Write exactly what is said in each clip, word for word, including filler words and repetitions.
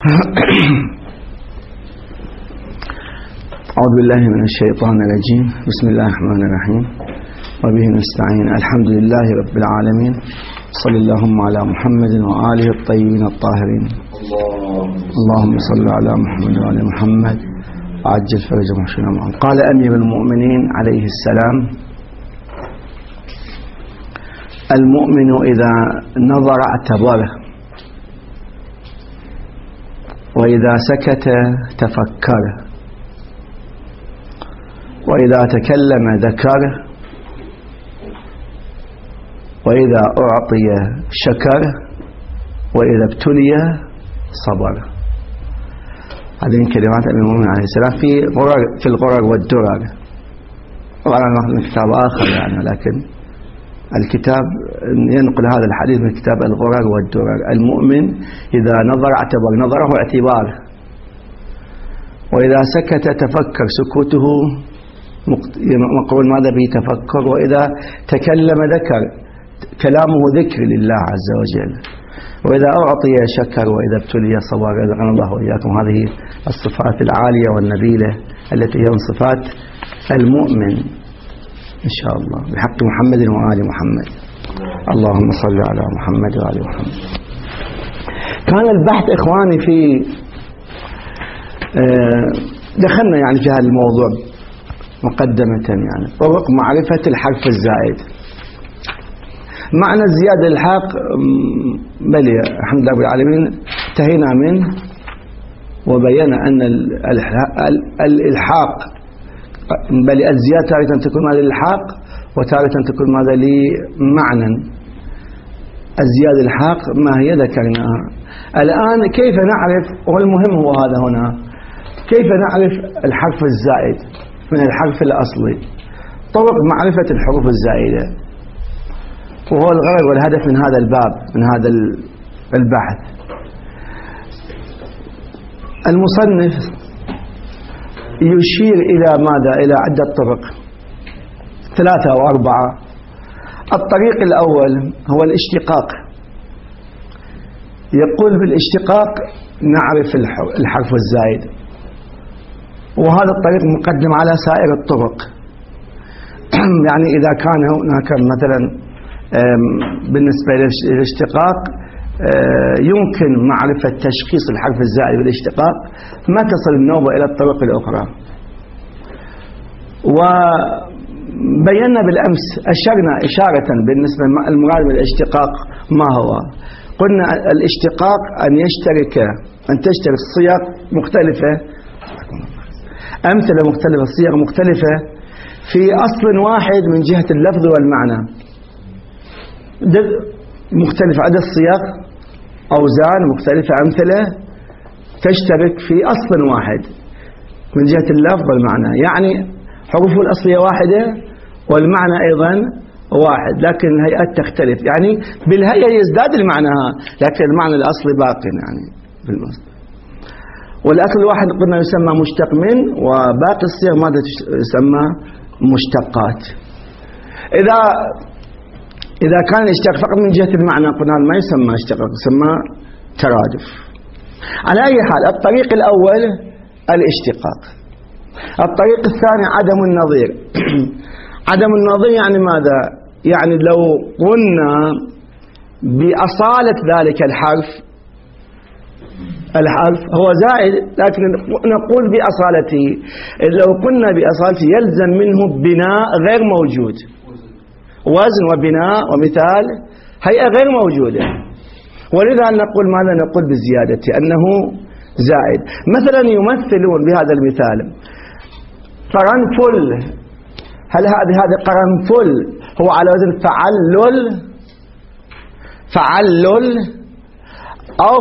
أعوذ بالله من الشيطان الرجيم. بسم الله الرحمن الرحيم وبه نستعين. الحمد لله رب العالمين. صلى اللهم على محمد وآله الطيبين الطاهرين. اللهم صل على محمد وآل محمد وعجل فرج محشنا معهم. قال أمير المؤمنين عليه السلام: المؤمن إذا نظر اعتبره، وإذا سكت تفكره، وإذا تكلم ذكره، وإذا أعطي شكره، وإذا ابتلي صبر. هذه كلمات أمير المؤمنين عليه السلام في في الغرر والدرر. طبعا نأخذ من كتاب آخر يعني، لكن الكتاب ينقل هذا الحديث من كتاب الغرر والدرر. المؤمن إذا نظر اعتبر، نظره اعتبار، وإذا سكت تفكر، سكوته مقرون ماذا به تفكر، وإذا تكلم ذكر، كلامه ذكر لله عز وجل، وإذا أعطي شكر، وإذا ابتلي صبر. رزقنا الله وإياكم هذه الصفات العالية والنبيلة التي هي من صفات المؤمن إن شاء الله، بحق محمد وآل محمد. اللهم صل على محمد وآل محمد. كان البحث إخواني في دخلنا يعني في هذا الموضوع مقدمة، يعني طرق معرفة الحرف الزائد. معنى الزيادة الحاق بل الحمد لله رب العالمين انتهينا منه، وبينا أن الإلحاق بل الزيادة تارة تكون ماذا للحاق، وتارة تكون ماذا لمعنى. الزيادة الحاق ما هي ذكرناها. الآن كيف نعرف، والمهم هو هذا هنا، كيف نعرف الحرف الزائد من الحرف الأصلي. طرق معرفة الحروف الزائدة، وهو الغرض والهدف من هذا الباب، من هذا البحث. المصنف يشير إلى ماذا؟ إلى عدة طرق، ثلاثة أو أربعة. الطريق الأول هو الاشتقاق. يقول بالاشتقاق نعرف الحرف الزائد، وهذا الطريق مقدم على سائر الطرق. يعني إذا كان هناك مثلا بالنسبة للاشتقاق يمكن معرفة تشخيص الحرف الزائد بالاشتقاق، ما تصل النوبة إلى الطرق الأخرى. وبينا بالأمس، أشرنا إشارة بالنسبة المراد بالاشتقاق ما هو. قلنا الاشتقاق أن يشترك أن تشترك صيغ مختلفة، أمثلة مختلفة، صيغ مختلفة في أصل واحد من جهة اللفظ والمعنى، مختلفة عدد الصيغ، أوزان مختلفة، أمثلة تشترك في أصل واحد من جهة اللفظ والمعنى. يعني حروفه الأصلية واحدة والمعنى أيضا واحد، لكن الهيئات تختلف. يعني بالهيئة يزداد المعنى، لكن المعنى الأصلي باقي يعني بالمصدر. والأصل الواحد قلنا يسمى مشتق من، وباقي الصيغ ماذا يسمى؟ مشتقات. إذا إذا كان الاشتقاق فقط من جهة المعنى قلنا ما يسمى اشتقاق، يسمى ترادف. على أي حال، الطريق الأول الاشتقاق. الطريق الثاني عدم النظير. عدم النظير يعني ماذا؟ يعني لو قلنا بأصالة ذلك الحرف، الحرف هو زائد، لكن نقول بأصالته. لو قلنا بأصالته يلزم منه بناء غير موجود، وزن وبناء ومثال هيئة غير موجودة، ولذا نقول ماذا؟ نقول بزيادته أنه زائد. مثلا يمثلون بهذا المثال قرنفل. هل هذا هذا قرنفل هو على وزن فعلل، فعلل أو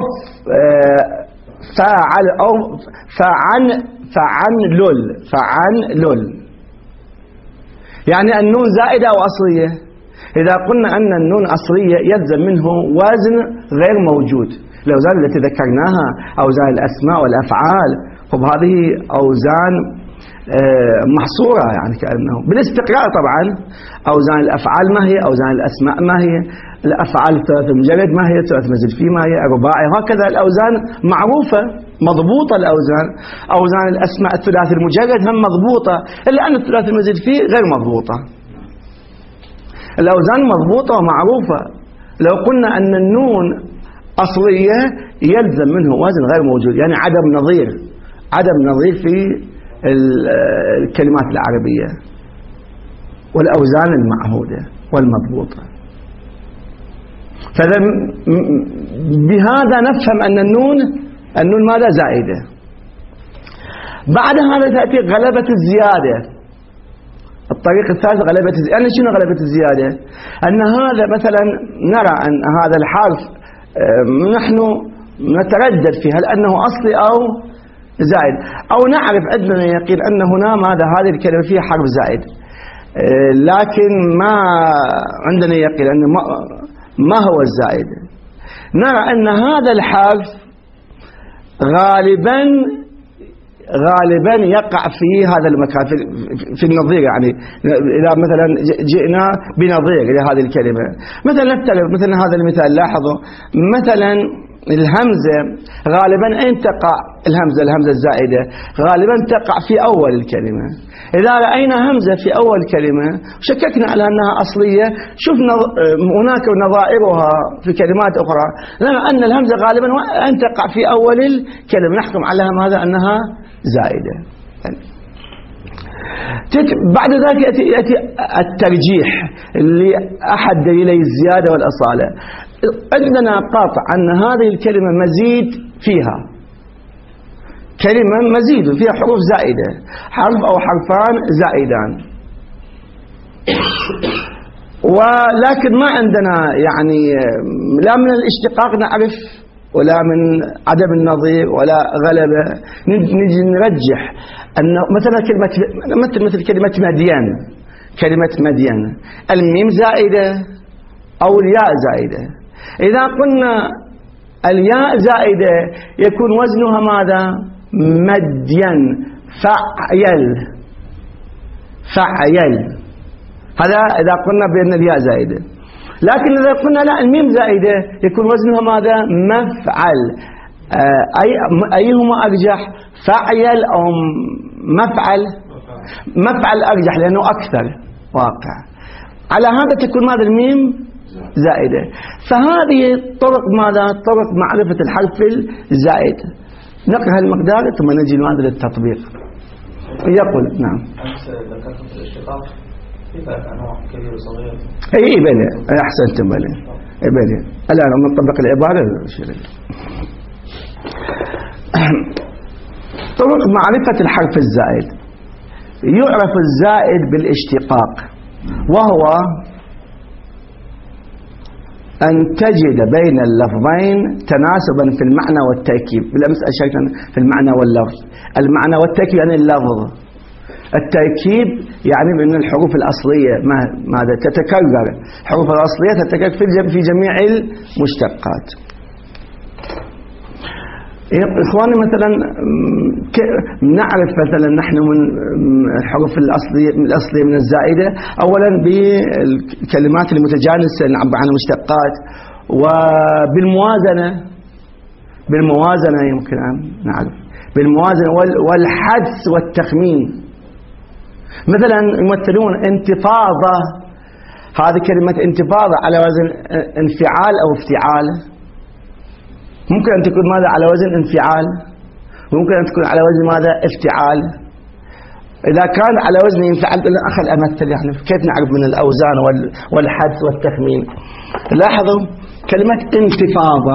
فاعل أو فعن فعنلل، فعنلل. يعني النون زائدة أو أصلية. إذا قلنا أن النون أصلية يلزم منه وزن غير موجود. الأوزان التي ذكرناها أوزان الأسماء والأفعال، وهذه أوزان محصورة يعني كأنه بالاستقراء. طبعا أوزان الأفعال ما هي، أوزان الأسماء ما هي، الأفعال الثلاث المجرد ما هي، ثلاث مزيد فيه ما هي، الرباعي، هكذا الأوزان معروفة مضبوطة. الأوزان أوزان الأسماء الثلاث المجرد هم مضبوطة، إلا أن الثلاث المزيد فيه غير مضبوطة. الأوزان مضبوطة ومعروفة. لو قلنا أن النون أصلية يلزم منه وزن غير موجود، يعني عدم نظير، عدم نظير في الكلمات العربية والأوزان المعهودة والمضبوطة. فبهذا نفهم أن النون النون ماذا؟ زائدة. بعد هذا تأتي غلبة الزيادة. الطريق الثالث غلبة الزيادة. يعني شنو غلبة الزيادة؟ أن هذا مثلا نرى أن هذا الحرف نحن نتردد فيه هل أنه أصلي أو زائد، أو نعرف عندنا يقين أن هنا ماذا هذه الكلمة فيها حرف زائد، لكن ما عندنا يقين أنه ما, ما هو الزائد. نرى أن هذا الحرف غالبا غالبا يقع في هذا المكان في, في النظير. يعني إذا مثلا جئنا بنظير لهذه الكلمة، مثلا نفترض مثلا هذا المثال، لاحظوا مثلا الهمزة غالبا أين تقع؟ الهمزة الهمزة الزائدة غالبا تقع في أول الكلمة. إذا رأينا همزة في أول كلمة شككنا على أنها أصلية، شفنا هناك نظائرها في كلمات أخرى، لأن أن الهمزة غالبا أين تقع في أول الكلمة، نحكم عليها ماذا؟ أنها زائدة. بعد ذلك يأتي الترجيح اللي أحد دليلي الزيادة والأصالة. عندنا قاطع أن هذه الكلمة مزيد فيها، كلمة مزيد فيها حروف زائدة، حرف أو حرفان زائدان، ولكن ما عندنا يعني لا من الاشتقاق نعرف ولا من عدم النظير ولا غلبة. نجي نرجح أن مثلا كلمة مثل مثل كلمة مدين، كلمة مدين الميم زائدة أو الياء زائدة. إذا قلنا الياء زائدة يكون وزنها ماذا؟ مدين، فعيل، فعيل. هذا إذا قلنا بأن الياء زائدة. لكن إذا قلنا لا الميم زائدة يكون وزنها ماذا؟ مفعل. أي أيهما أرجح؟ فعيل أو مفعل؟ مفعل أرجح لأنه أكثر واقع. على هذا تكون ماذا؟ الميم زائدة. فهذه طرق ماذا؟ طرق معرفة الحرف الزائد. نقرأ المقدار ثم نجي لماذا للتطبيق. يقول نعم. أمس ذكرت في الاشتقاق كيف أنواع كبير وصغير؟ أي بلي أحسنتم بلي أي بلي. الآن نطبق العبارة. طرق معرفة الحرف الزائد. يعرف الزائد بالاشتقاق، وهو أن تجد بين اللفظين تناسبا في المعنى والتركيب. بالأمس أشرنا في المعنى واللفظ. المعنى والتركيب يعني اللفظ، التركيب يعني من الحروف الأصلية ماذا تتكرر، الحروف الأصلية تتكرر في جميع المشتقات. إخواني مثلا نعرف مثلا نحن من الحروف الأصلية من الأصلية من الزائدة أولا بالكلمات المتجانسة نعبر عن المشتقات، وبالموازنة، بالموازنة يمكن أن نعرف بالموازنة والحدس والتخمين. مثلا يمثلون انتفاضة، هذه كلمة انتفاضة على وزن انفعال أو افتعال، ممكن أن تكون ماذا؟ على وزن انفعال، وممكن أن تكون على وزن ماذا؟ افتعال. إذا كان على وزن انفعال أخل أمثل يعني كيف نعرف من الأوزان والحدس والتخمين. لاحظوا كلمة انتفاضة،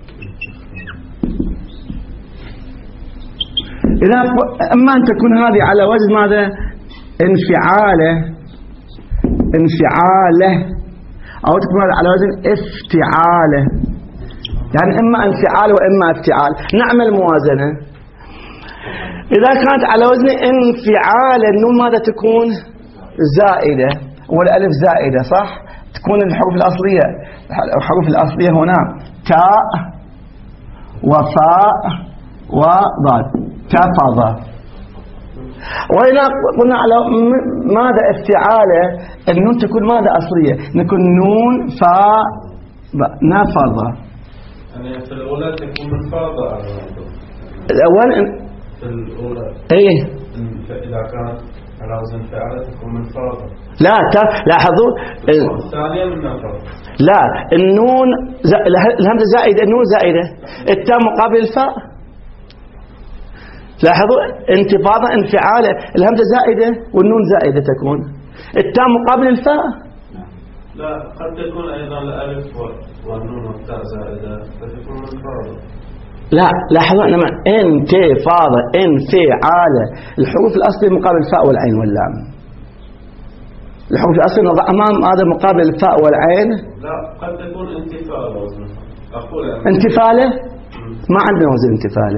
إذا أما أن تكون هذه على وزن ماذا؟ انفعاله، انفعاله، أو تكون على وزن افتعاله، يعني إما انفعال وإما افتعال. نعمل موازنة. إذا كانت على وزن انفعال النون ماذا تكون؟ زائدة، والألف زائدة صح؟ تكون الحروف الأصلية، الحروف الأصلية هنا تاء وفاء وضاد، تفض. وهنا قلنا على ماذا افتعاله النون تكون ماذا أصلية؟ نكون نون فا نفض. يعني في الأولى تكون منفاضة. الأول في الأولى إيه إذا كانت على وزن فعالة تكون منفاضة. لا لاحظوا الثانية من نفض. لا النون ز... الهمزة زائدة، النون زائدة، التاء مقابل الفاء. لاحظوا انتفاضة انفعالة، الهمزة زائدة والنون زائدة تكون، التاء مقابل الفاء. لا قد تكون أيضا الألف والنون والتاء زائدة فتكون منفاضة. لا لاحظوا انما انتفاضة انفعالة، الحروف الأصلية مقابل الفاء والعين واللام. الحروف الأصلية نضع أمام هذا مقابل الفاء والعين. لا قد تكون انتفاضة وزن. أقول انتفالة ما عندنا وزن انتفالة.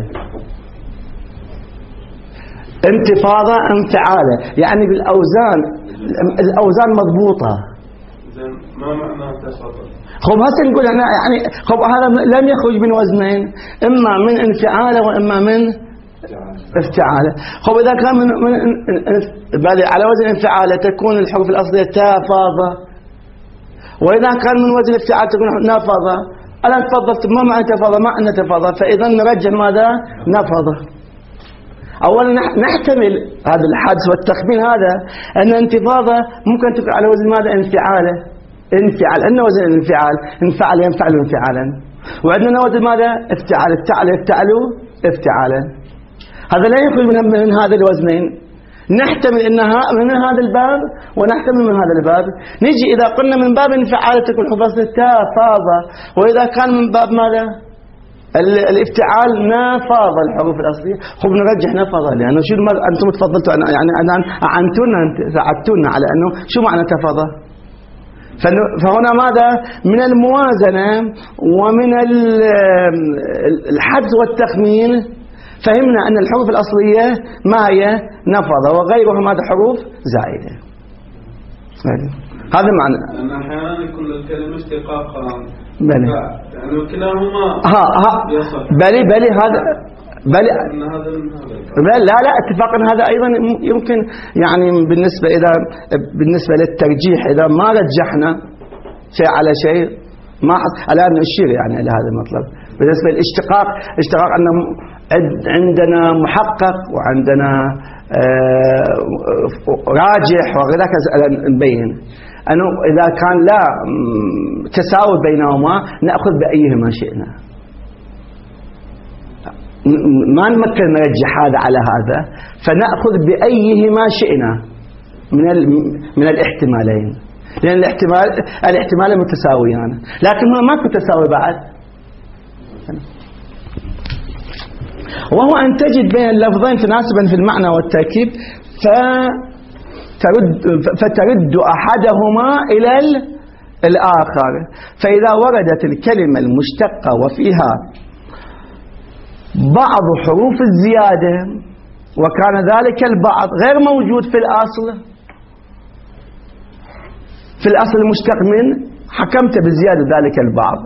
انتفاضة انفعالة يعني بالأوزان، الأوزان مضبوطة. زين ما معنى تفاضل؟ خب هسه نقول احنا يعني خب هذا لم يخرج من وزنين، اما من انفعاله واما من افتعاله. خب اذا كان من, من على وزن انفعاله تكون الحروف الاصليه تافاضه، واذا كان من وزن افتعاله تكون نافضه. انا تفضلت ما معنى تفاضه؟ ما عندنا تفاضه، فاذا نرجح ماذا؟ نفضه. اولا نحتمل هذا الحدس والتخمين هذا ان انتفاضه ممكن تكون على وزن ماذا؟ انفعاله. انفعال، عندنا وزن الانفعال، انفعل ينفعل انفعالا، وعندنا وزن ماذا؟ افتعال، افتعل يفتعلوا افتعالا. هذا لا يخرج من, من هذا الوزنين. نحتمل انها من هذا الباب ونحتمل من هذا الباب. نجي اذا قلنا من باب انفعال تكون حفظ تافاضة، واذا كان من باب ماذا؟ الافتعال نافاضة الحروف الاصليه. خب نرجح نفاضة، لانه شو انتم تفضلتوا يعني اعنتونا ساعدتونا على انه شو معنى تفاضة. فهنا ماذا؟ من الموازنة ومن الحدس والتخمين فهمنا أن الحروف الأصلية ما هي؟ نفضة، وغيرها ماذا؟ حروف زائدة. هذا معنى. لأن أحيانا يكون الكلمة اشتقاقا. بلي. يعني كلاهما. ها ها. بلي بلي هذا. بل لا لا اتفاقا هذا ايضا يمكن يعني بالنسبه اذا بالنسبه للترجيح اذا ما رجحنا شيء على شيء ما الان نشير يعني الى هذا المطلب. بالنسبه للاشتقاق، اشتقاق ان عندنا محقق وعندنا راجح وغيرك نبين انه اذا كان لا تساوي بينهما ناخذ بايهما شئنا، ما نمكن نرجح هذا على هذا، فنأخذ بأيهما شئنا من من الاحتمالين، لأن الاحتمال الاحتمال متساويان، لكن هو ماكو تساوي بعد. وهو أن تجد بين اللفظين تناسبا في المعنى والتركيب فترد فترد أحدهما إلى الآخر. فإذا وردت الكلمة المشتقة وفيها بعض حروف الزيادة وكان ذلك البعض غير موجود في الأصل، في الأصل المشتق من حكمت بزيادة ذلك البعض،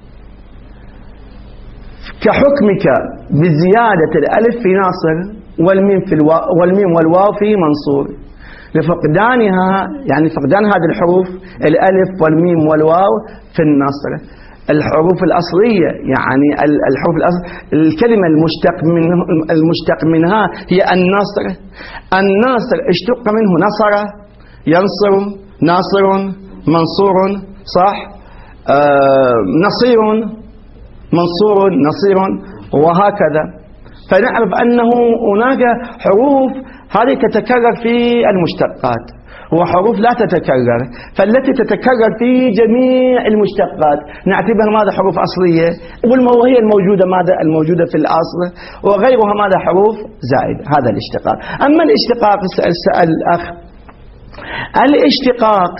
كحكمك بزيادة الألف في ناصر والميم في الواو والميم والواو في منصور لفقدانها، يعني فقدان هذه الحروف الألف والميم والواو في النصر. الحروف الأصلية يعني الحروف الأصل الكلمة المشتق من المشتق منها هي النصر. النصر اشتق منه نصر ينصر، ناصر منصور، صح؟ آه نصير منصور، نصير، وهكذا. فنعرف أنه هناك حروف هذه تتكرر في المشتقات وحروف لا تتكرر، فالتي تتكرر في جميع المشتقات نعتبرها ماذا؟ حروف أصلية، وهي الموجودة ماذا؟ الموجودة في الأصل، وغيرها ماذا؟ حروف زائد. هذا الاشتقاق. أما الاشتقاق سأل الأخ، الاشتقاق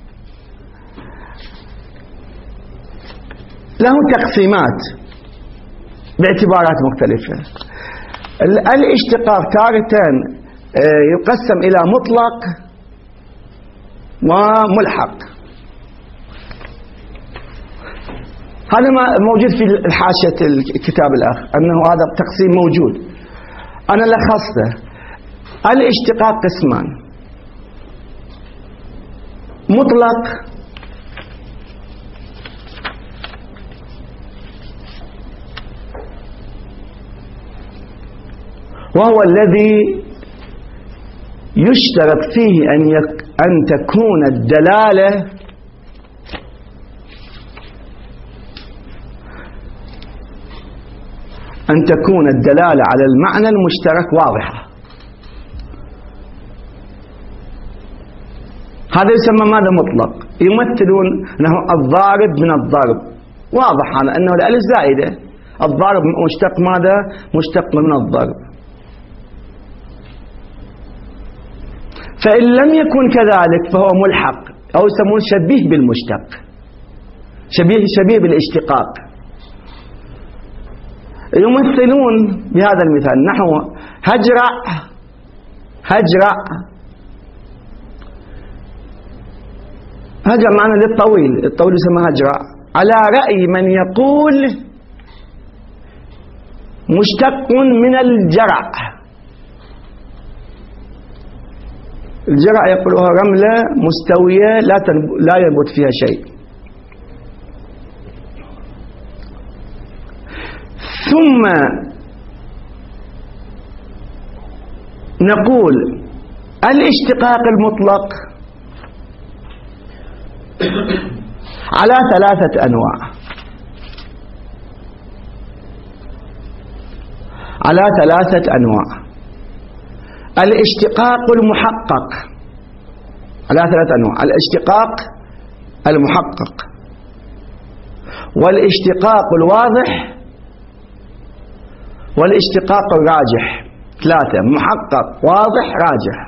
له تقسيمات باعتبارات مختلفة. الاشتقاق تارة يقسم إلى مطلق وملحق. هذا ما موجود في الحاشية الكتاب الأخ، أنه هذا التقسيم موجود، أنا لخصته. الاشتقاق قسمان: مطلق وهو الذي يشترط فيه أن, يك أن تكون الدلالة أن تكون الدلالة على المعنى المشترك واضحة. هذا يسمى ماذا؟ مطلق. يمثلون أنه الضارب من الضرب، واضح على أنه الألف زائدة، الضارب مشتق ماذا؟ مشتق من الضرب. فإن لم يكن كذلك فهو ملحق، أو يسمون شبيه بالمشتق، شبيه شبيه بالاشتقاق. يمثلون بهذا المثال نحو هجرع هجرع هجرع معنى للطويل، الطويل يسمى هجرع، على رأي من يقول مشتق من الجرع. الجرع يقولها رملة مستوية لا لا ينبت فيها شيء. ثم نقول الاشتقاق المطلق على ثلاثة أنواع. على ثلاثة أنواع. الاشتقاق المحقق على ثلاثة أنواع: الاشتقاق المحقق، والاشتقاق الواضح، والاشتقاق الراجح. ثلاثة: محقق، واضح، راجح.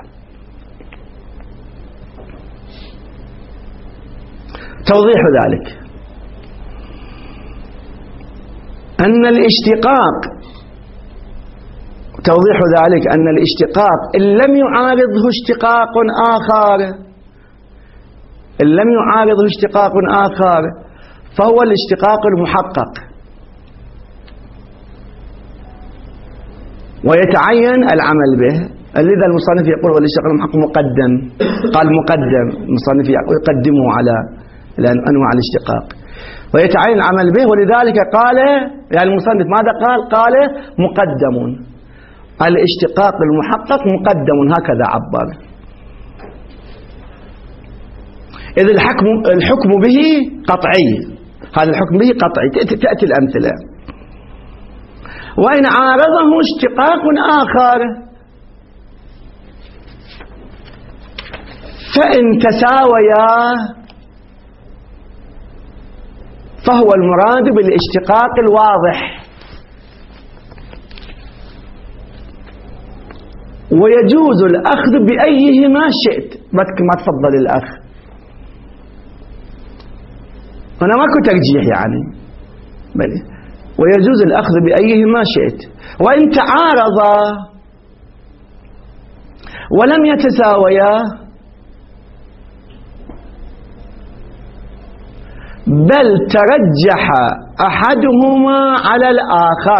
توضيح ذلك أن الاشتقاق توضيح ذلك أن الاشتقاق إن لم يعارضه اشتقاق آخر إن لم يعارضه اشتقاق آخر فهو الاشتقاق المحقق، ويتعين العمل به. لذا المصنف يقول والاشتقاق المحقق مقدم، قال مقدم، المصنف يقدمه على أنواع الاشتقاق، ويتعين العمل به. ولذلك قال يعني المصنف ماذا قال؟ قال مقدم. الاشتقاق المحقق مقدم، هكذا عبر. إذ الحكم الحكم به قطعي، هذا الحكم به قطعي، تأتي الأمثلة. وإن عارضه اشتقاق آخر فإن تساويا فهو المراد بالاشتقاق الواضح، ويجوز الأخذ بأيهما شئت. ما تفضل الأخ، أنا ماكو ترجيح يعني، بل ويجوز الأخذ بأيهما شئت. وإن تعارضا ولم يتساويا بل ترجح أحدهما على الآخر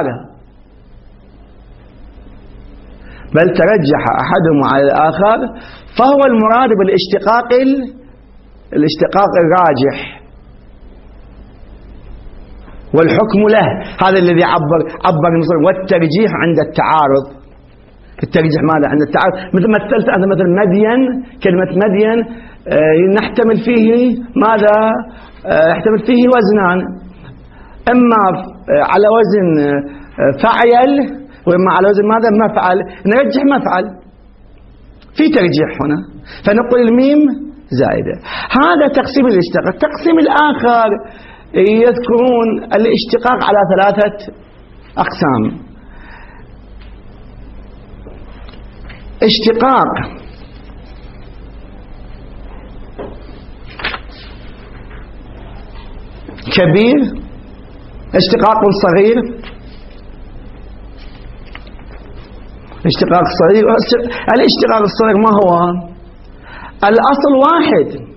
بل ترجح أحدهما على الآخر فهو المراد بالاشتقاق الاشتقاق الراجح، والحكم له. هذا الذي عبر عبر المصنف. والترجيح عند التعارض. الترجيح ماذا؟ عند التعارض. مثل ما مثلت أنت مثل مدين، كلمة مدين نحتمل فيه ماذا؟ يحتمل فيه وزنان، إما على وزن فعل وإما على وزن ماذا؟ مفعل. نرجح مفعل، في ترجيح هنا، فنقول الميم زائدة. هذا تقسيم الاشتقاق. التقسيم الآخر يذكرون الاشتقاق على ثلاثة أقسام: اشتقاق كبير، اشتقاق صغير، اشتقاق صغير. الاشتقاق الصغير ما هو؟ الأصل واحد،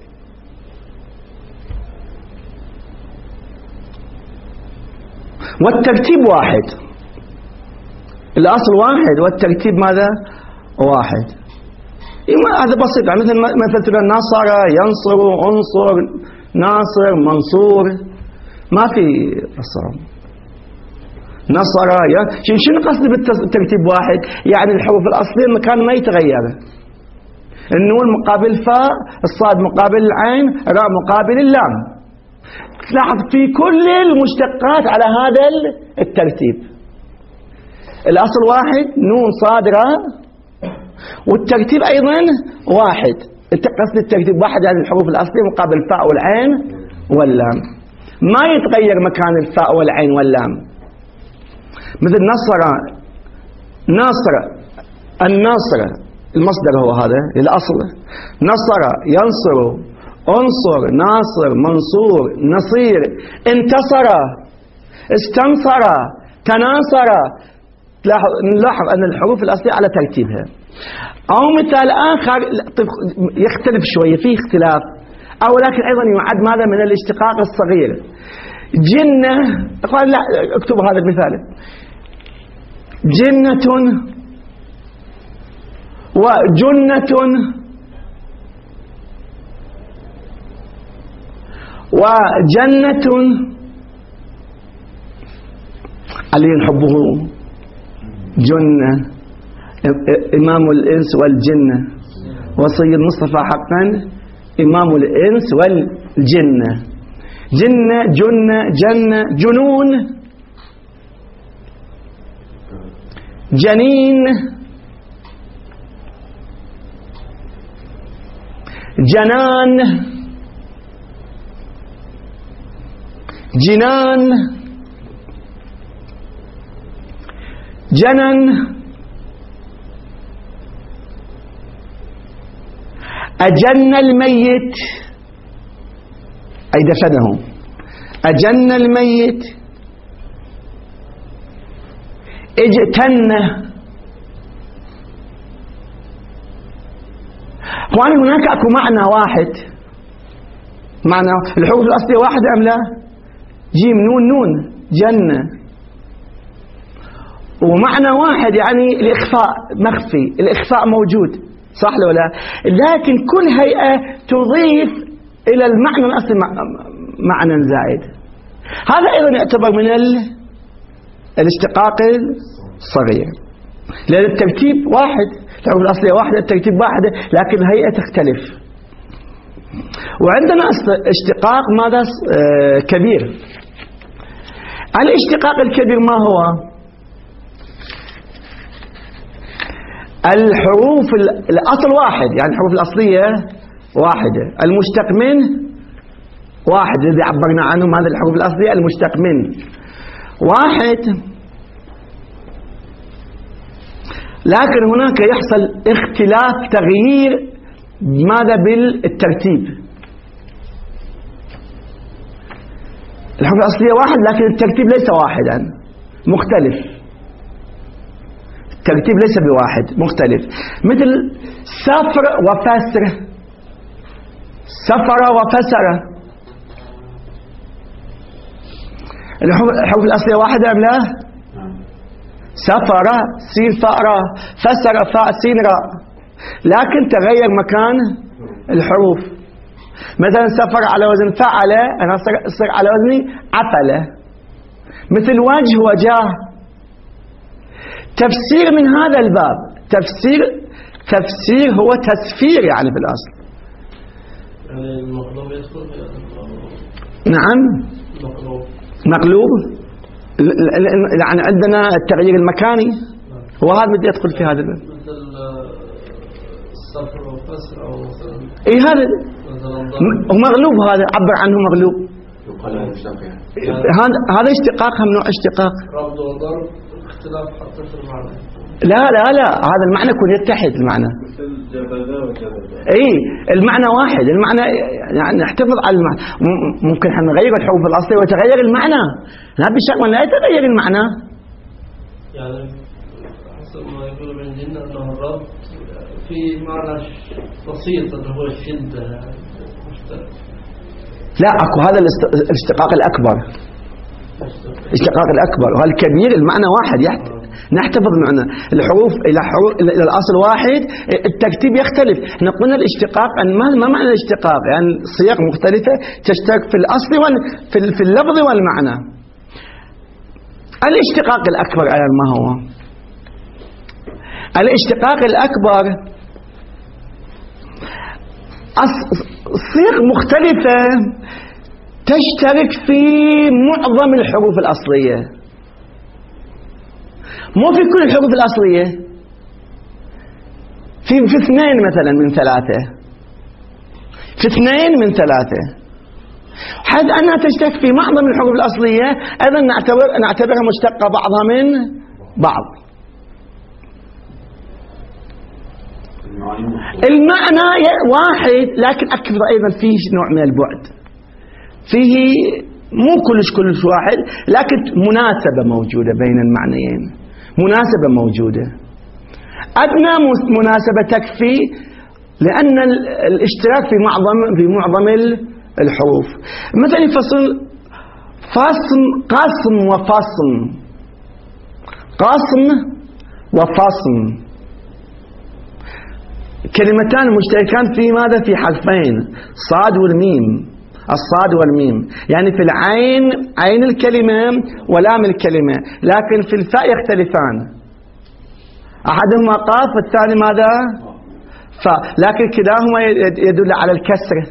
والترتيب واحد. الأصل واحد والترتيب ماذا؟ واحد. هذا بسيط، يعني مثل مثل نصر ينصر، انصر، ناصر، منصور، ما في الصرم. نصر ي... شنو قصدي بالترتيب واحد؟ يعني الحروف الأصلية المكان ما يتغير. النون مقابل فاء، الصاد مقابل العين، راء مقابل اللام. تلاحظ في كل المشتقات على هذا الترتيب. الأصل واحد، نون صاد راء، والترتيب أيضا واحد. قصد الترتيب واحد يعني الحروف الأصلية مقابل الفاء والعين واللام، ما يتغير مكان الفاء والعين واللام. مثل نصر، ناصر، الناصر المصدر هو هذا الأصل، نصر ينصر، انصر، ناصر، منصور، نصير، انتصر، استنصر، تناصر. نلاحظ أن الحروف الأصلية على ترتيبها. أو مثال آخر يختلف شوية، فيه اختلاف، أو لكن أيضا يعد ماذا من الاشتقاق الصغير. جنة، قال لا اكتب هذا المثال، جنة وجنة وجنة، علي حبه جنة، إمام الإنس والجنة، وصي المصطفى حقا إمام الإنس والجنة. جنة، جنة، جنة، جنون، جنين، جنان، جنان، جنن، أجن الميت أي دفنه، أجن الميت، اجتن. اخواني هناك اكو معنى واحد، معنى الحروف الأصلية واحدة أم لا؟ جيم نون نون جنة، ومعنى واحد يعني الإخفاء مخفي، الإخفاء موجود، صح ولا لا؟ لكن كل هيئة تضيف إلى المعنى الأصلي معنى زائد. هذا أيضا يعتبر من الاشتقاق الصغير، لأن الترتيب واحد، الحروف الأصلية واحدة، الترتيب واحدة، لكن الهيئة تختلف. وعندنا اشتقاق ماذا كبير. الاشتقاق الكبير ما هو؟ الحروف الأصل واحد، يعني الحروف الأصلية واحدة، المشتق من واحد الذي عبرنا عنه، هذا الحروف الأصلية المشتق من واحد، لكن هناك يحصل اختلاف تغيير ماذا بالترتيب. الحروف الأصلية واحد لكن الترتيب ليس واحدا، مختلف، الترتيب ليس بواحد، مختلف. مثل سفر وفسر، سفر وفسر. الحروف الأصلية واحدة أم لا؟ سفر سين فاء راء، فسر فاء سين راء، لكن تغير مكان الحروف. مثلا سفر على وزن فعل، أنا صار على وزن عفل. مثل وجه وجاه. تفسير من هذا الباب، تفسير تفسير هو تسفير يعني في الأصل. يعني المقلوب يدخل في المقلوب. نعم مقلوب مقلوب، يعني عندنا التغيير المكاني، وهذا بدي يدخل في هذا الباب. مثل الصفر والفسر أو مثلا اي هذا ومغلوب، هذا عبر عنه مغلوب. هذا هذا اشتقاق، هم نوع اشتقاق. رفض وضرب اختلاف حتى في المعنى. لا لا لا، هذا المعنى يكون يتحد المعنى. مثل جبذا وجبذا. اي المعنى واحد، المعنى يعني نحتفظ على المعنى. ممكن احنا نغير الحروف الاصليه ويتغير المعنى، لا بشرط لا يتغير المعنى. يعني حسب ما يقول ابن جنة انه الربط في معنى بسيط اللي هو الشده مشترك. لا اكو هذا الاشتقاق الاكبر، الاشتقاق الاكبر، وهذا الكبير المعنى واحد، نحتفظ معنا الحروف إلى حروف إلى الأصل واحد، الترتيب يختلف. احنا قلنا الاشتقاق أن ما ما معنى الاشتقاق؟ يعني صيغ مختلفة تشترك في الأصل وفي في اللفظ والمعنى. الاشتقاق الأكبر الآن ما هو؟ الاشتقاق الأكبر صيغ مختلفة تشترك في معظم الحروف الأصلية، مو في كل الحروف الأصلية، في في اثنين مثلا من ثلاثة، في اثنين من ثلاثة، حيث أنها تشترك في معظم الحروف الأصلية أيضا نعتبر نعتبرها مشتقة بعضها من بعض. المعنى واحد لكن أكثر أيضا فيه نوع من البعد، فيه مو كلش كلش واحد لكن مناسبة موجودة بين المعنيين، مناسبة موجودة، أدنى مناسبة تكفي، لأن الاشتراك في معظم في معظم الحروف. مثلا فصل فصل قسم وفصل، قسم وفصل كلمتان مشتركان في ماذا؟ في حرفين، صاد والميم، الصاد والميم، يعني في العين عين الكلمة ولام الكلمة، لكن في الفاء يختلفان، أحدهما قاف والثاني ماذا؟ فاء، لكن كلاهما يدل على الكسر.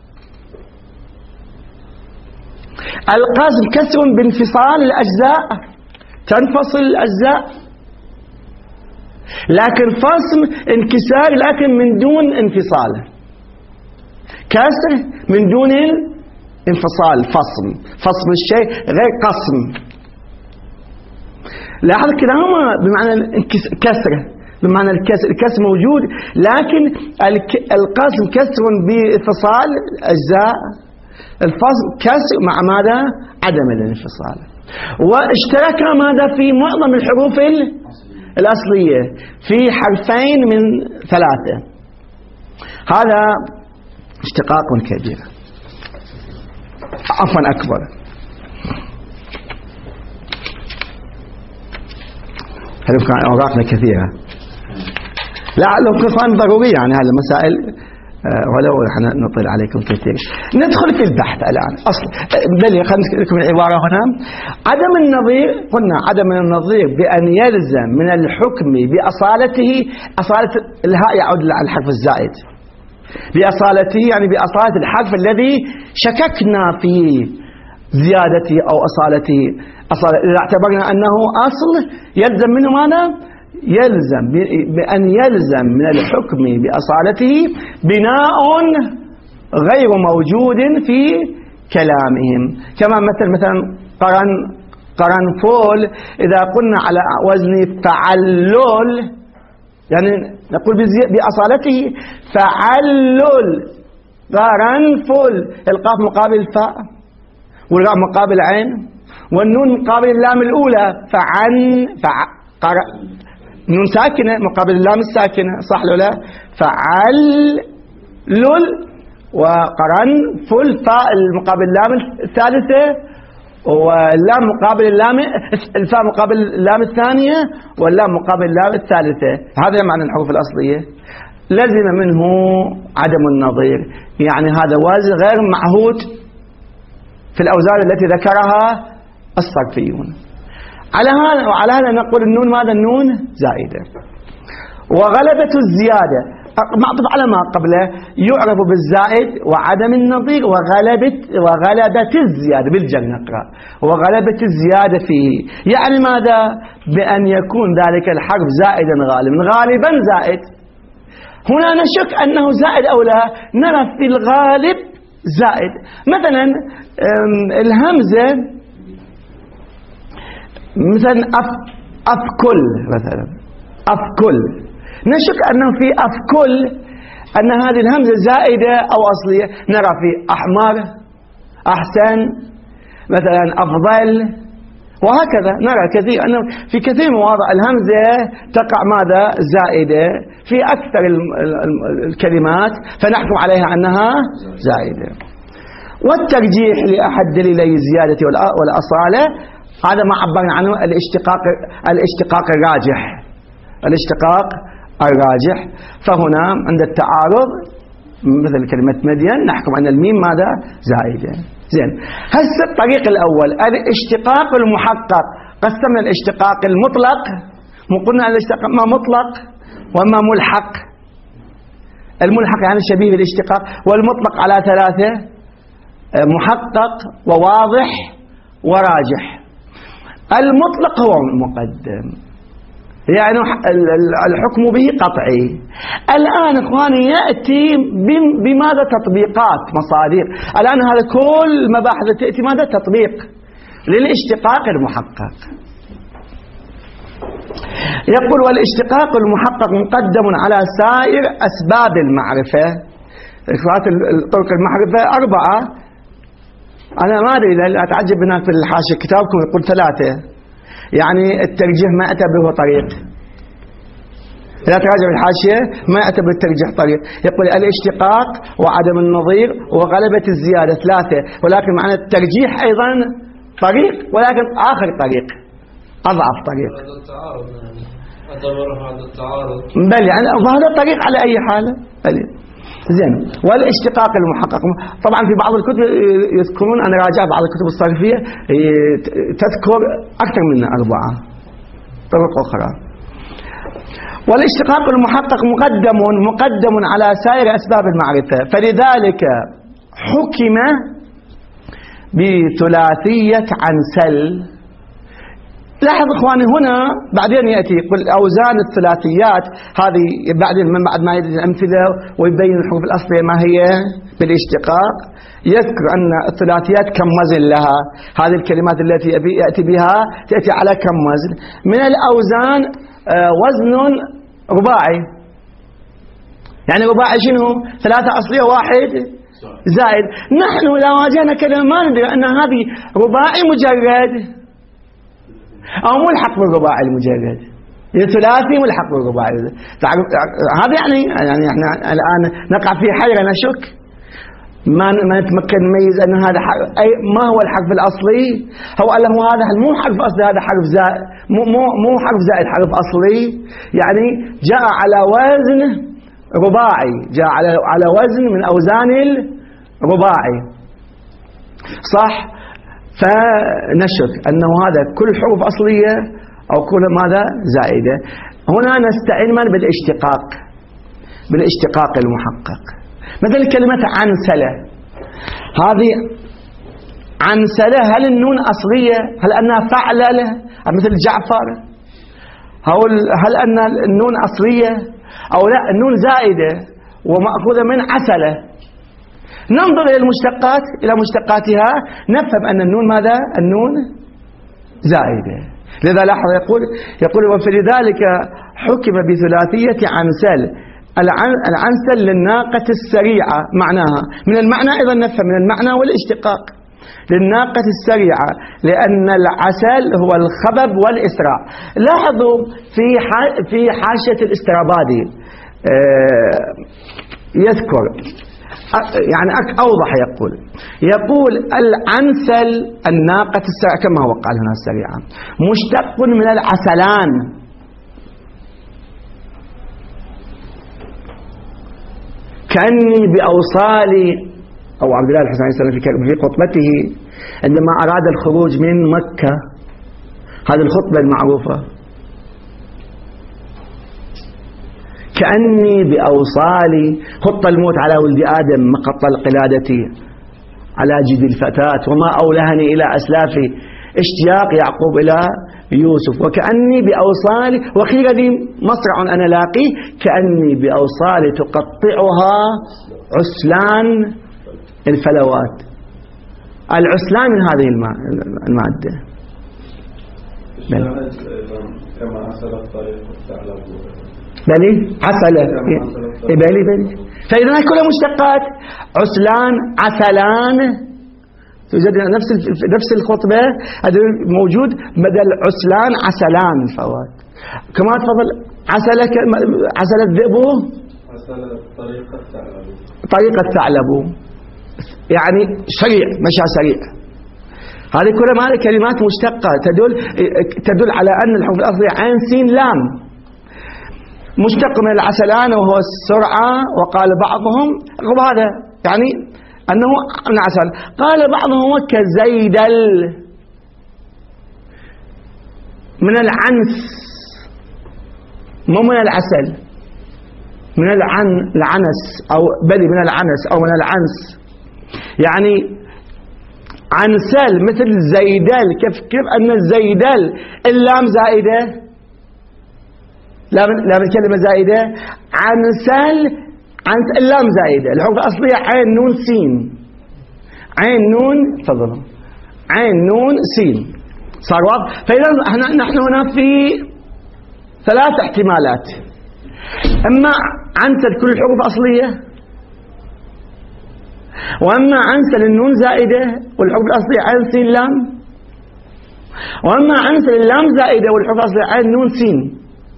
القسم كسر بانفصال الأجزاء، تنفصل الأجزاء، لكن فصل انكسار لكن من دون انفصال، كسر من دون انفصال، فصل فصل الشيء غير قسم. لاحظ كلاهما بمعنى الكسر، بمعنى الكسر، الكسر موجود، لكن القسم كسر بانفصال أجزاء، الفصل كسر مع ماذا؟ عدم الانفصال. واشترك ماذا في معظم الحروف الأصلية في حرفين من ثلاثة، هذا اشتقاق كبير، عفوا أكبر. هذه كان أوراقنا كثيرة، لعله قصان ضروري يعني هذه المسائل، ولو احنا نطيل عليكم كثير. ندخل في البحث الآن. أصل بل خلينا لكم العبارة هنا. عدم النظير، قلنا عدم النظير بأن يلزم من الحكم بأصالته، أصالة الهاء يعود على الحرف الزائد، بأصالته يعني بأصالة الحرف الذي شككنا في زيادته أو أصالته. أصالة إذا اعتبرنا أنه أصل يلزم منه ماذا؟ يلزم بأن يلزم من الحكم بأصالته بناء غير موجود في كلامهم، كما مثل مثلا قرن قرنفول، إذا قلنا على وزن فعلول يعني نقول بأصالته فعلول، قرنفول، القاف مقابل الفاء والراء مقابل العين والنون مقابل اللام الأولى، فعن فع قر نون ساكنة مقابل اللام الساكنة، صح ولا لا؟ فعل لل وقرن فل، فاء المقابل اللام الثالثة واللام مقابل اللام، الفاء مقابل اللام الثانية واللام مقابل اللام الثالثة. هذا معنى الحروف الأصلية. لزم منه عدم النظير، يعني هذا وزن غير معهود في الأوزان التي ذكرها الصرفيون. على هذا وعلى هذا نقول النون ماذا؟ النون زائدة. وغلبة الزيادة معطوف على ما قبله، يعرف بالزائد وعدم النظير وغلبة وغلبة الزيادة بالجر نقرأ، وغلبة الزيادة فيه، يعني ماذا؟ بأن يكون ذلك الحرف زائدا غالبا، غالبا زائد. هنا نشك أنه زائد أو لا، نرى في الغالب زائد. مثلا الهمزة مثلا أف أفكل، مثلا أفكل، نشك أنه في أفكل أن هذه الهمزة زائدة أو أصلية. نرى في أحمر، أحسن، مثلا أفضل، وهكذا نرى كثير أنه في كثير مواضع الهمزة تقع ماذا؟ زائدة في أكثر الكلمات، فنحكم عليها أنها زائدة. والترجيح لأحد دليلي الزيادة والأصالة هذا ما عبرنا عنه الاشتقاق الاشتقاق الراجح الاشتقاق الراجح. فهنا عند التعارض مثل كلمة مدين نحكم أن الميم ماذا زائدة. زين هسه الطريق الأول الاشتقاق المحقق. قسمنا الاشتقاق المطلق، وقلنا الاشتقاق ما مطلق وما ملحق. الملحق يعني شبيه بالاشتقاق، والمطلق على ثلاثة: محقق وواضح وراجح. المطلق هو المقدم، يعني الحكم به قطعي. الآن إخواني يأتي بماذا؟ تطبيقات، مصادر. الآن هذا كل مباحث تأتي ماذا؟ تطبيق للاشتقاق المحقق. يقول والاشتقاق المحقق مقدم على سائر أسباب المعرفة. طرق المعرفة أربعة. أنا ما أدري، لا أتعجب هناك في الحاشية كتابكم يقول ثلاثة، يعني الترجيح ما أتى به طريق. لا تراجع الحاشية ما أتى بالترجيح طريق. يقول الاشتقاق وعدم النظير وغلبة الزيادة ثلاثة، ولكن معنى الترجيح أيضا طريق، ولكن آخر طريق أضعف طريق. هذا التعارض يعني أعتبر هذا التعارض. بل يعني هذا الطريق على أي حالة. بل زين. والاشتقاق المحقق طبعا في بعض الكتب يذكرون، أنا راجع بعض الكتب الصرفية تذكر أكثر من أربعة طرق أخرى. والاشتقاق المحقق مقدم مقدم على سائر أسباب المعرفة، فلذلك حكم بثلاثية عنسل. لاحظ إخواني هنا بعدين يأتي يقول أوزان الثلاثيات هذه، بعدين من بعد ما يدي الأمثلة ويبين الحروف الأصلية ما هي بالاشتقاق، يذكر أن الثلاثيات كم وزن لها. هذه الكلمات التي يأتي بها تأتي على كم وزن. من الأوزان وزن رباعي، يعني رباعي شنو؟ ثلاثة أصلية واحد زائد. نحن إذا واجهنا كلمة ما ندري أن هذه رباعي مجرد أو ملحق بالرباعي المجرد، ثلاثي ملحق بالرباعي. هذا يعني يعني احنا الآن نقع في حيرة، نشك ما ما نتمكن نميز أن هذا حرف أي ما هو الحرف الأصلي. هو قال له هذا مو حرف أصلي، هذا حرف زائد، مو مو مو حرف زائد، حرف أصلي يعني جاء على وزن رباعي، جاء على على وزن من أوزان الرباعي، صح؟ فنشك أنه هذا كل حروف أصلية أو كل ماذا زائدة. هنا نستعين من بالاشتقاق، بالاشتقاق المحقق. مثل كلمة عنسلة، هذه عنسلة هل النون أصلية؟ هل أنها فعلة مثل جعفر؟ هل أن النون أصلية أو لا؟ النون زائدة ومأخوذة من عسلة. ننظر إلى المشتقات، إلى مشتقاتها نفهم أن النون ماذا؟ النون زائدة. لذا لاحظ يقول يقول وفلذلك حكم بثلاثية عنسل. العنسل للناقة السريعة معناها، من المعنى أيضا نفهم من المعنى والاشتقاق للناقة السريعة، لأن العسل هو الخبب والإسراع. لاحظوا في في حاشية الاسترابادي يذكر يعني أوضح، يقول يقول العنسل الناقة السريعة كما هو قال هنا السريعة مشتق من العسلان، كأني بأوصالي. أو عبد الله الحسين عليه السلام في خطبته عندما أراد الخروج من مكة، هذه الخطبة المعروفة، كأني بأوصالي خط الموت على ولد آدم مقط القلادة على جد الفتاة، وما أولهني إلى أسلافي اشتياق يعقوب إلى يوسف، وكأني بأوصالي وخير لي مصرع أنا لاقي، كأني بأوصالي تقطعها عسلان الفلوات. العسلان من هذه المادة كما عسل الطريق الثعلب بلي عسلة بلي بلي. فإذا كلها مشتقات، عسلان عسلان، توجد نفس نفس الخطبة هذا موجود بدل عسلان عسلان الفوات. كما تفضل عسلة عسل الذئب، عسل طريق الثعلب، طريق الثعلب يعني سريع، مشى سريع. هذه كلها ما كلمات مشتقة تدل تدل على أن الحروف الأصلية عين سين لام مشتق من العسلان وهو السرعة. وقال بعضهم هذا يعني أنه من عسل، قال بعضهم هو كزيدل من العنس مو من العسل، من العن العنس أو بلي من العنس أو من العنس، يعني عنسل مثل زيدل. كيف كيف أن الزيدل اللام زائدة، لام لام الكلمة زائدة، عنسل عنس اللام زائدة. الحروف الأصلية عين نون سين، عين نون تفضلوا عين نون سين. صار واضح؟ فإذا نحن هنا في ثلاث احتمالات، أما عنسل كل الحروف أصلية، وأما عنسل النون زائدة والحروف الأصلية عين سين لام، وأما عنسل اللام زائدة والحروف الأصلية عين نون سين.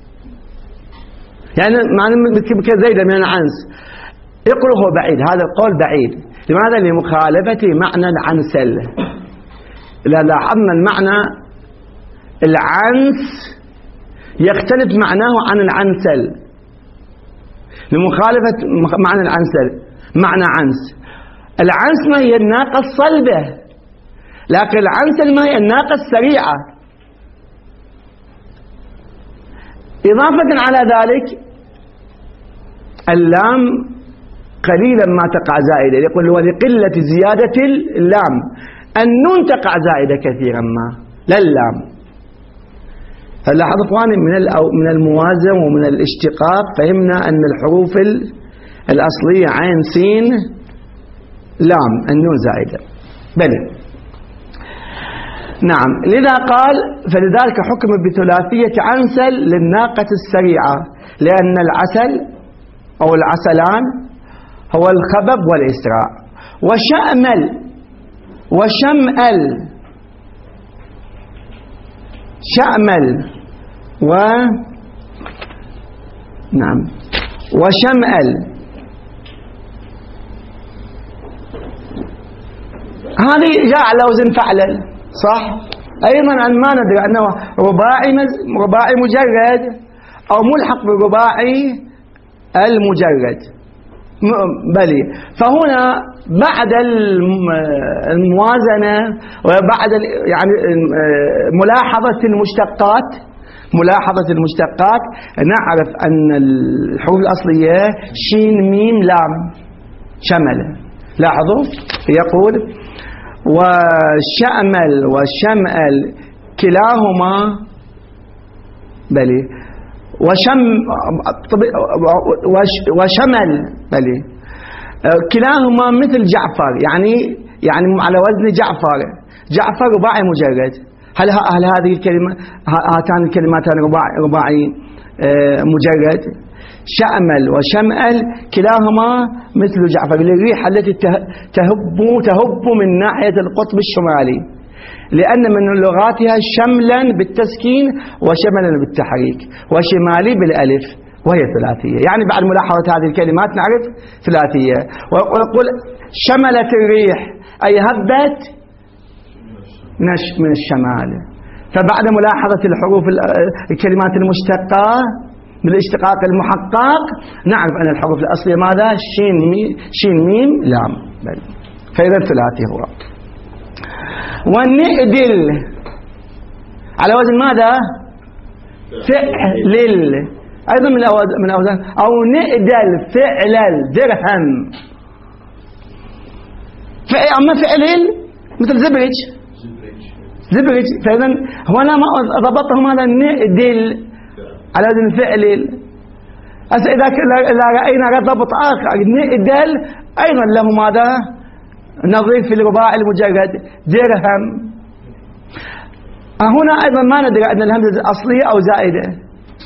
يعني معنى كزيدة من العنس. يقول هو بعيد، هذا القول بعيد. لماذا؟ لمخالفة معنى العنسل. إذا لاحظنا المعنى العنس يختلف معناه عن العنسل لمخالفة معنى العنسل. معنى عنس، العنس ما هي الناقة الصلبة، لكن العنسل ما هي الناقة السريعة. إضافة على ذلك اللام قليلا ما تقع زائدة، يقول ولقلة زيادة اللام. النون تقع زائدة كثيرا ما، لا اللام. فلاحظ اخواني من من الموازن ومن الاشتقاق فهمنا أن الحروف الأصلية عين سين لام النون زائدة بل. نعم، لذا قال فلذلك حكم بثلاثية عنسل للناقة السريعة، لأن العسل أو العسلان هو الخبب والإسراع. وشأمل وشمأل، شأمل و نعم وشمأل، هذه جاء على وزن فعلل صح؟ أيضا أن ما ندري أنه رباعي رباعي مجرد أو ملحق بالرباعي المجرد بلي. فهنا بعد الموازنة وبعد يعني ملاحظة المشتقات ملاحظة المشتقات نعرف أن الحروف الأصلية شين ميم لام شمل. لاحظوا يقول وشأمل وشمأل كلاهما بلي وشم وشمل بلي كلاهما مثل جعفر، يعني يعني على وزن جعفر. جعفر رباعي مجرد. هل هل هذه الكلمة هاتان الكلماتان رباعي رباعي مجرد؟ شأمل وشمأل كلاهما مثل جعفر، الريح التي تهب تهب من ناحية القطب الشمالي، لأن من لغاتها شملا بالتسكين وشملا بالتحريك وشمالي بالألف، وهي ثلاثية. يعني بعد ملاحظة هذه الكلمات نعرف ثلاثية. ونقول شملت الريح أي هبت من الشمال. فبعد ملاحظة الحروف الكلمات المشتقة بالاشتقاق المحقق نعرف أن الحروف الأصلية ماذا؟ شين ميم شين ميم لام بل. فإذا ثلاثي هو. ونئدل على وزن ماذا؟ فعلل، أيضا من من أوزان. أو نئدل فعلل درهم. أما فعلل مثل زبرج زبرج. فإذا هنا ما ضبطه ماذا؟ نئدل على وزن فعلل. إذا إذا رأينا ضبط آخر نئدل أيضا له ماذا؟ نظير في الرباعي المجرد درهم. هنا أيضا ما ندري أن الهمزة أصلية أو زائدة.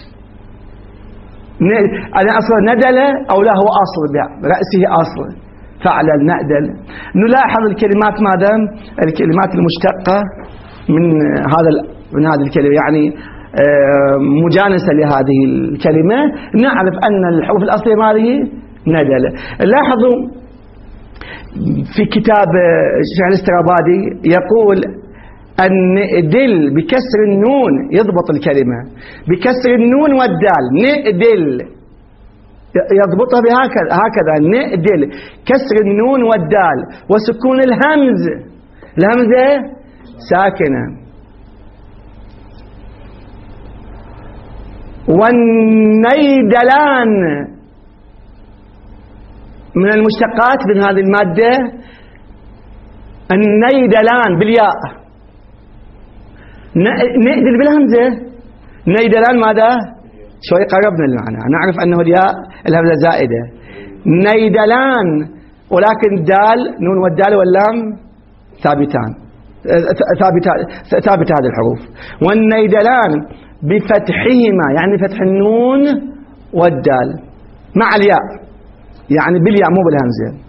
أن أصل ندل أو له أصل برأسه أصل فعل نأدل. نلاحظ الكلمات ماذا؟ الكلمات المشتقة من هذا من هذه الكلمة، يعني مجانسة لهذه الكلمة، نعرف أن الحروف الأصلية ماذا؟ ندل. لاحظوا في كتاب الشيخ الاسترابادي يقول النئدل بكسر النون يضبط الكلمة، بكسر النون والدال نئدل يضبطها بهكذا هكذا نئدل، كسر النون والدال وسكون الهمز، الهمزة ساكنة. والنيدلان من المشتقات من هذه المادة، النيدلان بالياء، نئدل بالهمزة، نيدلان ماذا؟ شوي قربنا المعنى، نعرف أنه الياء الهمزة زائدة، نيدلان، ولكن الدال نون والدال واللام ثابتان، ثابتة ثابتة هذه الحروف. والنيدلان بفتحهما يعني فتح النون والدال مع الياء، يعني بالياء مو بالهمزة.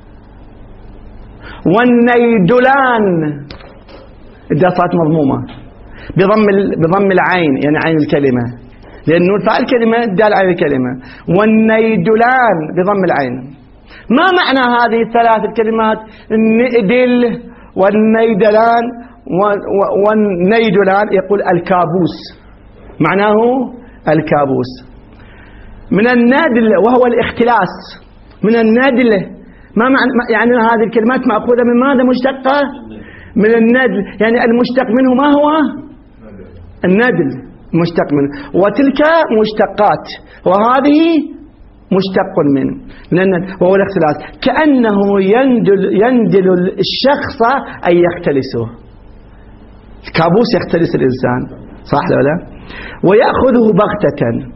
والنيدلان الدال صارت مضمومة بضم بضم العين، يعني عين الكلمة، لأن النون فاعل الكلمة، الدال عين الكلمة. والنيدلان بضم العين. ما معنى هذه الثلاث الكلمات النئدل والنيدلان والنيدلان؟ يقول الكابوس، معناه الكابوس. من النادل وهو الاختلاس، من النادل ما معنى؟ يعني هذه الكلمات مأخوذة من ماذا؟ مشتقة من الندل، يعني المشتق منه ما هو؟ الندل مشتق منه، وتلك مشتقات، وهذه مشتق من من الندل وهو الاختلاس، كأنه يندل يندل الشخص أن يختلسه. الكابوس يختلس الإنسان، صح ولا لا؟ ويأخذه بغتة.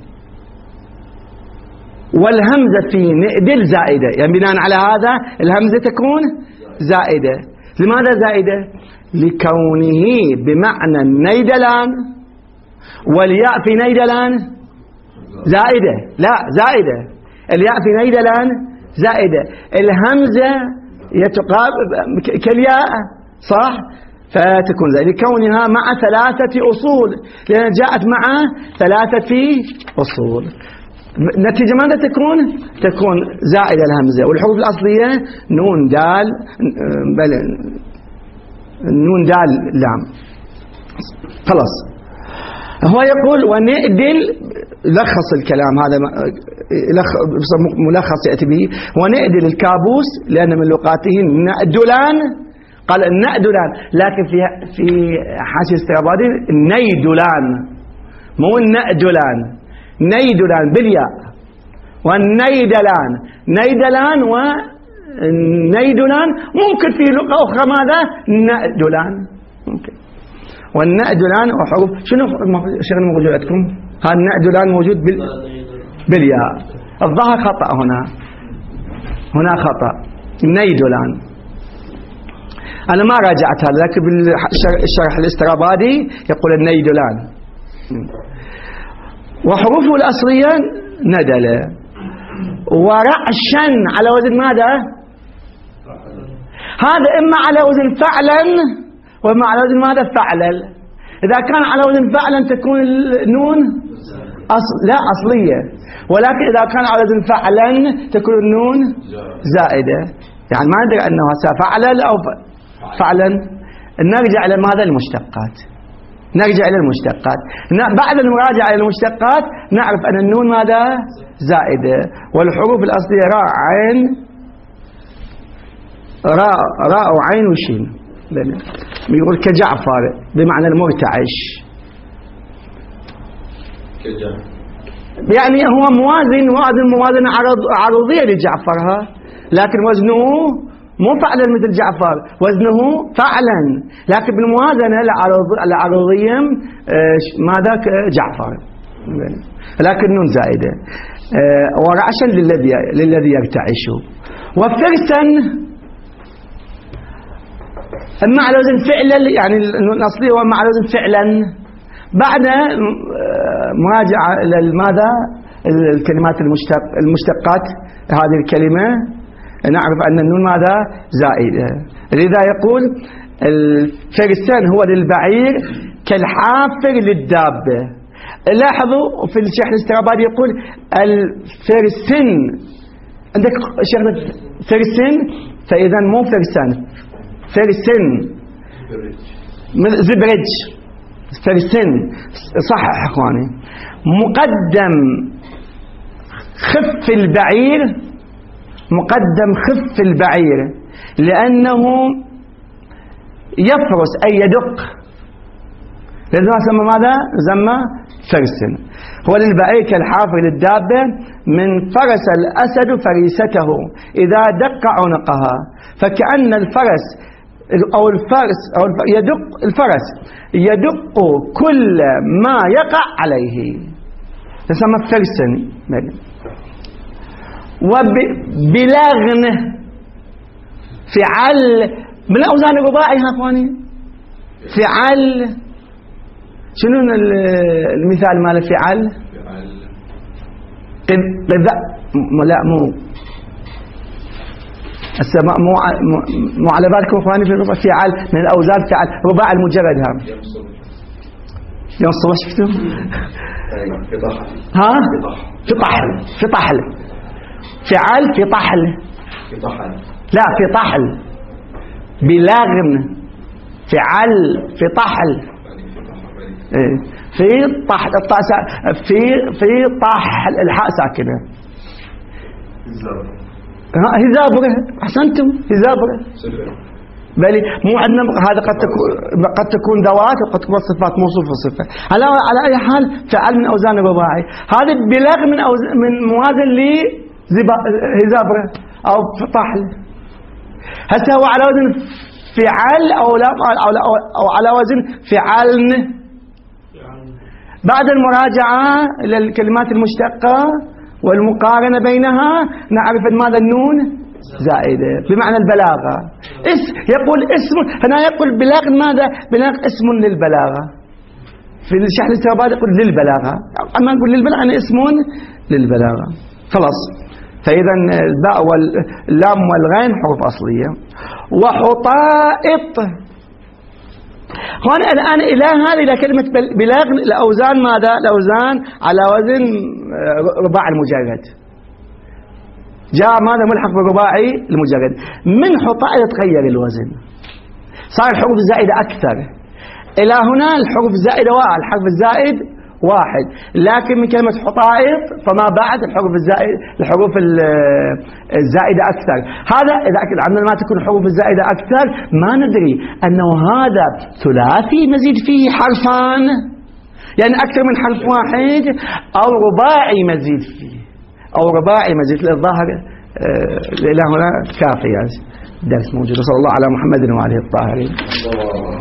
والهمزة في نئدل زائدة، يعني بناء على هذا الهمزة تكون زائدة. لماذا زائدة؟ لكونه بمعنى النيدلان، والياء في نيدلان زائدة، لا زائدة، الياء في نيدلان زائدة، الهمزة يتقابل كالياء، صح؟ فتكون زائدة لكونها مع ثلاثة أصول، لأن جاءت مع ثلاثة أصول. نتيجة ماذا تكون؟ تكون زائدة الهمزة. والحروف الأصلية نون دال، بل نون دال لام. خلاص هو يقول ونئدل، لخص الكلام هذا ملخص يأتي به. ونئدل الكابوس لأن من لقاته نأدلان، قال النأدلان، لكن في في حاشية السرابادي النيدلان، مو النأدلان، نيدلان بالياء. والنيدلان نيدلان ونيدلان، ممكن في لغة أخرى ماذا؟ نأدلان ممكن. والنأدلان وحروف شنو شغل موجود عندكم؟ هذا النأدلان موجود بال... بالياء. الظاهر خطأ هنا، هنا خطأ نيدلان. أنا ما راجعت هذا، لكن بالشرح الاسترابادي يقول النيدلان. وحروفه الأصلية ندلة. ورعشا على وزن ماذا؟ هذا إما على وزن فعلا وإما على وزن ماذا؟ فعلل. إذا كان على وزن فعلا تكون النون أصل لا أصلية، ولكن إذا كان على وزن فعلا تكون النون زائدة. يعني ما ندري أنه فعلل أو فعلا. نرجع إلى ماذا؟ المشتقات. نرجع إلى المشتقات. بعد المراجعة إلى المشتقات نعرف أن النون ماذا؟ زائدة. والحروف الأصلية راء عين، راء راء وعين وشين، يقول كجعفر بمعنى المرتعش، يعني هو موازن، وزن موازنة عروضية لجعفرها، لكن وزنه مو فعلا مثل جعفر، وزنه فعلا، لكن بالموازنة العروضية ماذا؟ جعفر، لكن نون زائدة. ورعشا للذي للذي يرتعش. وفرسا اما على وزن فعلا، يعني الاصلي هو اما على وزن فعلا. بعد مراجعة لماذا؟ الكلمات المشتق المشتقات هذه الكلمة نعرف أن النون ماذا؟ زائدة. لذا يقول الفرسان هو للبعير كالحافر للدابة. لاحظوا في الشرح الاسترابادي يقول الفرسن، عندك شغلة فرسن، فإذا مو فرسان، فرسن زبرج فرسن، صحح اخواني، مقدم خف البعير، مقدم خف البعير لأنه يفرس أي يدق، لذلك سمى ماذا؟ سمى فرسا. هو للبعير كالحافر للدابة، من فرس الأسد فريسته إذا دق عنقها، فكأن الفرس أو الفرس أو يدق الفرس يدق كل ما يقع عليه، تسمى فرسا. وبلغن فعل من الأوزان الرباعي ها اخواني، فعل شنو المثال مال فعل؟ قذ لا مو السماء مو مو على بالكم اخواني في الربع، فعل من الأوزان، فعل رباع المجرد ها ينصب. شفتوا؟ ها في طحل، في طحل فعل في طحل، في طحل لا في طحل، بلغن فعل في طحل، في طحل في في طحل الحاء ساكنه، هزابره. احسنتم، هزابره. بل مو عندنا هذا قد تكون قد تكون ذوات وقد تكون صفات موصوف وصفه. على على اي حال فعل من اوزان الرباعي، هذا بلغ من أوزان من موازن ل هزابره او طحل. هسه هو على وزن فعل او لا او, أو على وزن فعلن. بعد المراجعه الى الكلمات المشتقه والمقارنه بينها نعرف ماذا النون زائده بمعنى البلاغه. اس يقول اسم هنا، يقول بلاغ ماذا؟ بلاغ اسم للبلاغه. في الشحن الاسترباد يقول للبلاغه، اما نقول للبلاغه يعني اسم للبلاغه. خلاص. فإذا الباء واللام والغين حروف أصلية. وحطائط، هون الآن إلى هذه إلى كلمة بلاغ الأوزان ماذا؟ الأوزان على وزن رباع المجرد، جاء ماذا ملحق بالرباعي المجرد. من حطائط تغير الوزن، صار الحروف الزائدة أكثر. إلى هنا الحروف الزائدة واحد، الحرف الزائد واحد، لكن من كلمة حطائط فما بعد الحروف الزائدة الحروف الزائدة أكثر. هذا إذا عندنا ما تكون الحروف الزائدة أكثر ما ندري أنه هذا ثلاثي مزيد فيه حرفان، يعني أكثر من حرف واحد، أو رباعي مزيد فيه، أو رباعي مزيد. الظاهر إلى هنا كافي. يعني الدرس موجود. صلى الله على محمد وعلى آله الطاهرين.